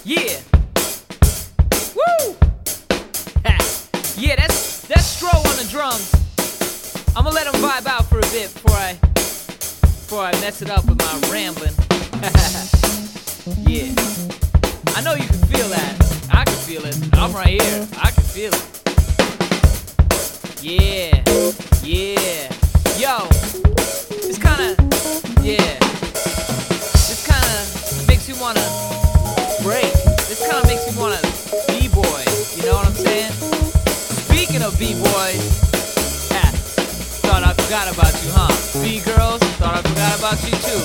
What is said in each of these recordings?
Yeah. Woo! Ha. Yeah, that's Stro on the drums. I'ma let him vibe out for a bit before I mess it up with my rambling. Yeah. I know you can feel that. I can feel it. I'm right here. I can feel it. Yeah. Yeah. Yo. It's kinda, yeah. This kinda makes you wanna break. This kinda makes me wanna b-boy. You know what I'm saying? Speaking of b-boys, thought I forgot about you, huh? B-girls, thought I forgot about you too.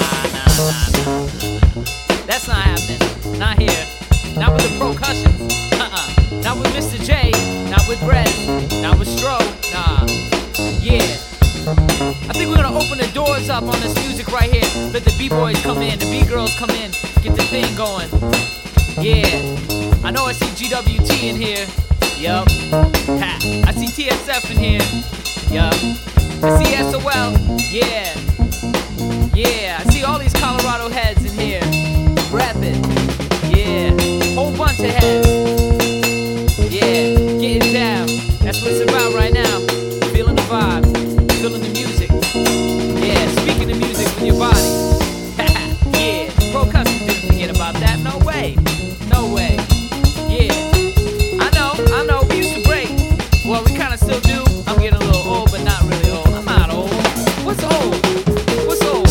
Nah. That's not happening. Not here. Not with the percussions. Not with Mr. J. Not with Red. Not with Stro. Nah. Yeah. I think we're gonna open the doors up on this music right here. Let the B-boys come in, the B-girls come in, get the thing going. Yeah. I know I see GWT in here. Yup. Ha. I see TSF in here. Yup. I see SOL. Yeah. Yeah. I see all these Colorado heads in here. Rapping. Yeah. Whole bunch of heads. Yeah. Getting down. That's what it's about right now. Feeling the vibe. Feeling the music. Yeah. Speaking the music with your body. Yeah. Pro Customs didn't forget about that. No way. No way. Yeah. I know. We used to break. Well, we kinda still do. I'm getting a little old, but not really old. I'm not old. What's old? What's old?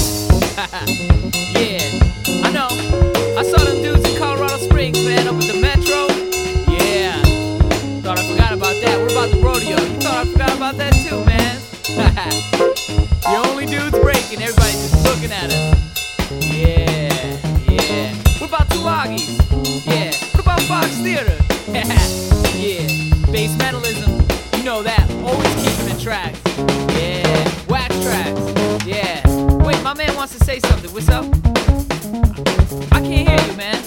Yeah. I know. I saw them dudes in Colorado Springs, man, up at the Metro. Yeah. Thought I forgot about that. What about the rodeo? You thought I forgot about that too, man. The only dudes breaking, everybody's just looking at us. Yeah, yeah. What about Tulagis? Yeah. What about Fox Theater? Yeah. Bass mentalism, you know that. Always keeping the tracks. Yeah. Wax tracks. Yeah. Wait, my man wants to say something. What's up? I can't hear you, man.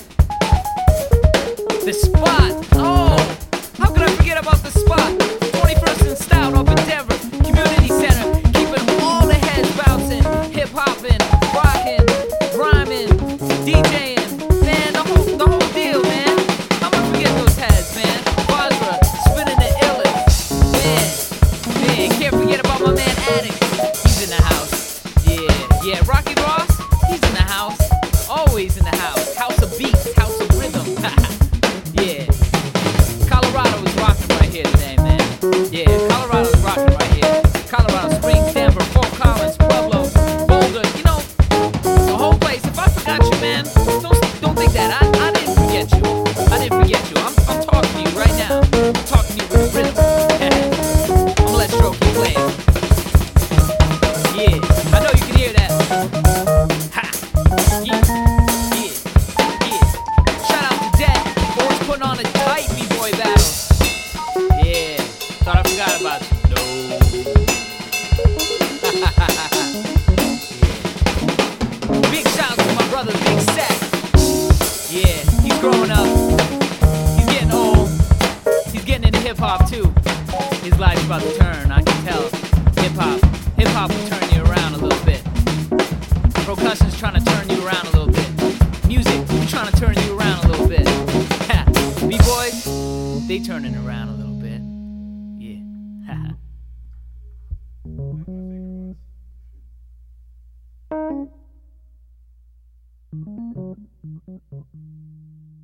The Spot. Oh, how could I forget about the Spot? 21st and Stout up in Denver Community Center, keeping all the heads bouncing, hip hopping, rocking, rhyming, DJing, man, the whole deal, man. How am I forget those heads, man? Basra spinning the illest, man. Can't forget about my man Addict. He's in the house. Yeah. Rocky Ross, he's in the house. Always in the house. House of beats, house of rhythm. Yeah. Colorado is rocking right here today, man. Yeah, Colorado is rocking right here. Colorado Springs, Denver, Fort Collins, Pueblo, Boulder. You know, the whole place. If I forgot you, man, don't think that. I didn't forget you. I didn't forget you. I'm talking to you right now. I'm talking to you with rhythm. I'm gonna let Stro keep playing. Yeah, I know you can hear that. Ha! Yeah. Shout out to Dead, always putting on a tight B-boy battle. Yeah, thought I forgot about you. No. Yeah. Big shout out to my brother Big Sack. Yeah, he's growing up. He's getting old. He's getting into hip hop too. His life's about to turn, I can tell. Hip hop will turn you around a little bit. Percussion's trying to turn you around a little bit. Music, we're trying to turn you around a little bit. B-boys, they turning around a little bit. Yeah.